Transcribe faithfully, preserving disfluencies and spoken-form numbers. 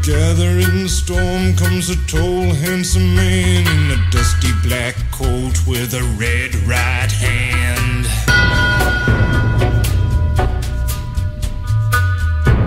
Together in the storm comes a tall, handsome man in a dusty black coat with a red right hand.